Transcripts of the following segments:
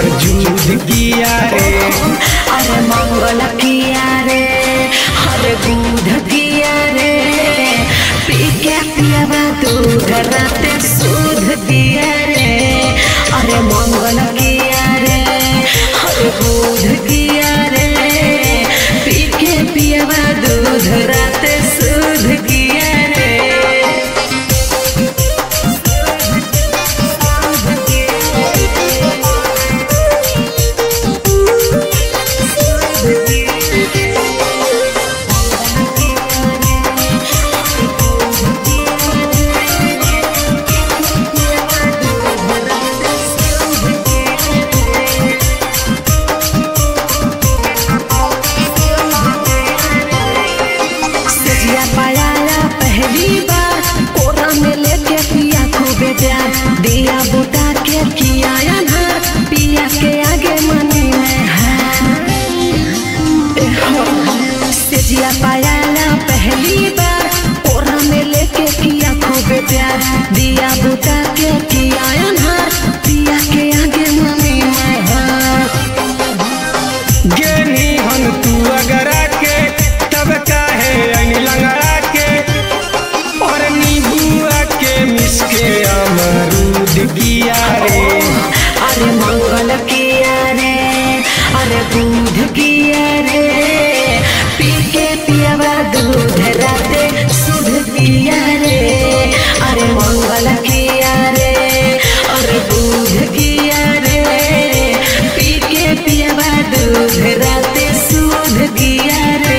पर जूद किया रे। अरे मंगल किया रे, अरे दूध किया रे, पी के पियावा दूध राते सूध किया रे। अरे मंगल किया रे, अरे दूध किया रे, पी के पियावा दूध राते सूध किया रे। दिया बुता के किया अनहार, पिया के आगे मनी में सेजिया पायाला पहली बार, कोरा में लेके किया खूब प्यार। दिया बुता के किया अनहार, पिया के आगे मनी में गेनी हन तू अगरा के तब काहे अनी लंगड़ा के, और नीबुआ के मिसके अमरूद किया रे। अरे मंगल किया रे, अरे दूध किया रे, पी के पियावा दूध राते सुध किया रे। अरे मंगल किया रे, अरे दूध किया रे, पी के पियावा दूध राते सुध किया रे।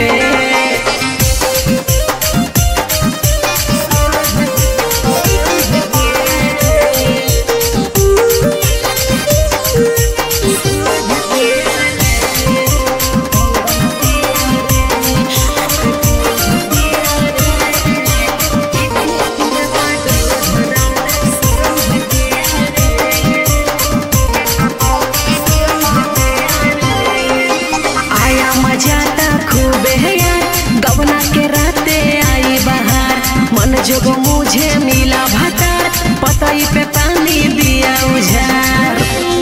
गबना के राते आई बहार, मन जोगो मुझे मिला भतार, पतई पे पानी दिया उझार।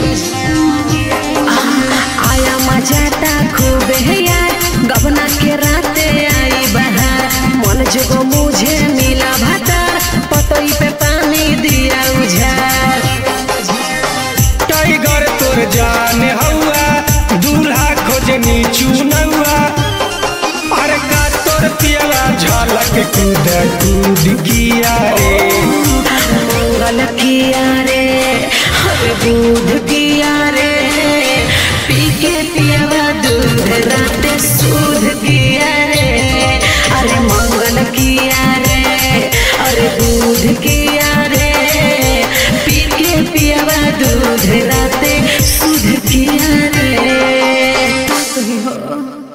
आया मजाता खूब है यार, गबना के राते आई बहार, मन जोगो मुझे मिला भतार, पतई पे पानी दिया उझार। टाइगर तोर जान हवा, दूल्हा खोजनी चुनौआ, अरे का तोर पियाला झलक कूद कूद किया रे। मंगल किया रे, अरे दूध किया रे, पी के पियावा दूध राते सूध किया रे। अरे मंगल किया रे, अरे दूध किया रे, पी के पियावा दूध राते सूध किया रे।